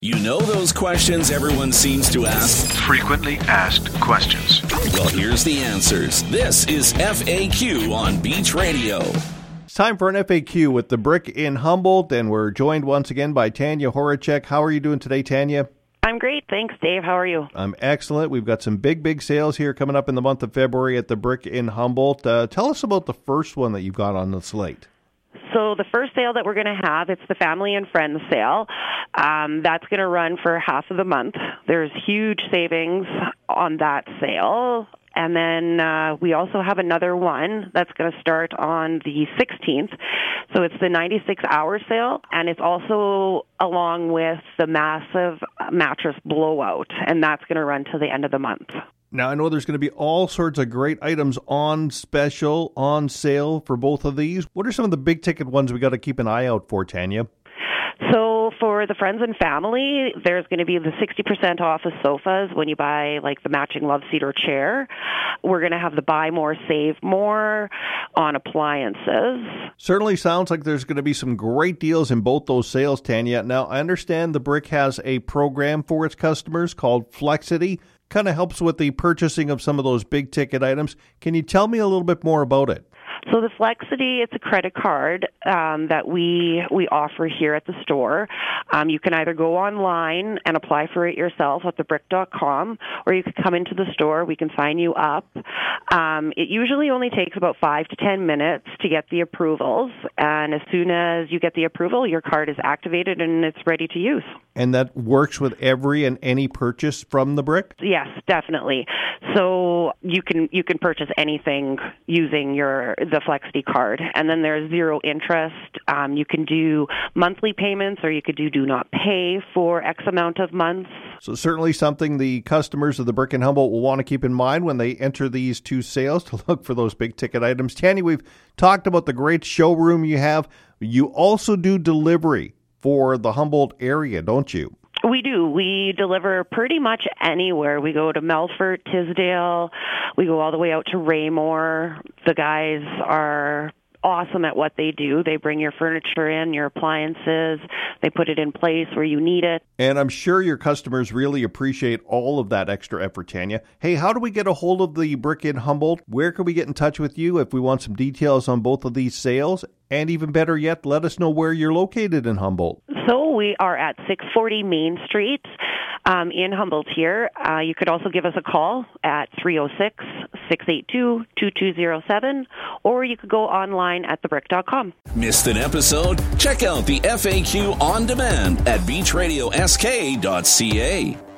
You know those questions everyone seems to ask? Frequently asked questions. Well, here's the answers. This is FAQ on Beach Radio. It's time for an FAQ with the Brick in Humboldt, and we're joined once again by Tanya Horacek. How are you doing today, Tanya? I'm great. Thanks, Dave. How are you? I'm excellent. We've got some big sales here coming up in the month of February at the Brick in Humboldt. Tell us about the first one that you've got on the slate. So the first sale that we're going to have, it's the Family and Friends sale. That's going to run for half of the month. There's huge savings on that sale. And then we also have another one that's going to start on the 16th. So it's the 96-hour sale, and it's also along with the massive mattress blowout, and that's going to run till the end of the month. Now, I know there's going to be all sorts of great items on special, on sale for both of these. What are some of the big-ticket ones we got to keep an eye out for, Tanya? So for the Friends and Family, there's going to be the 60% off of sofas when you buy like the matching love seat or chair. We're going to have the buy more, save more on appliances. Certainly sounds like there's going to be some great deals in both those sales, Tanya. Now, I understand the Brick has a program for its customers called Flexity. Kind of helps with the purchasing of some of those big ticket items. Can you tell me a little bit more about it? So the Flexity, it's a credit card that we offer here at the store. You can either go online and apply for it yourself at thebrick.com, or you can come into the store. We can sign you up. It usually only takes about 5 to 10 minutes to get the approvals, and as soon as you get the approval, your card is activated and it's ready to use. And that works with every and any purchase from the Brick? Yes, definitely. So you can purchase anything using the Flexity card, and then there's zero interest. You can do monthly payments, or you could do not pay for X amount of months. So certainly something the customers of the Brick in Humboldt will want to keep in mind when they enter these two sales to look for those big ticket items. Tanya, we've talked about the great showroom you have. You also do delivery for the Humboldt area, don't you? We do. We deliver pretty much anywhere. We go to Melfort, Tisdale. We go all the way out to Raymore. The guys are awesome at what they do. They bring your furniture in, your appliances. They put it in place where you need it. And I'm sure your customers really appreciate all of that extra effort, Tanya. Hey, how do we get a hold of the Brick in Humboldt? Where can we get in touch with you if we want some details on both of these sales? And even better yet, let us know where you're located in Humboldt. So we are at 640 Main Street in Humboldt here. You could also give us a call at 306-682-2207, or you could go online at thebrick.com. Missed an episode? Check out the FAQ on demand at beachradiosk.ca.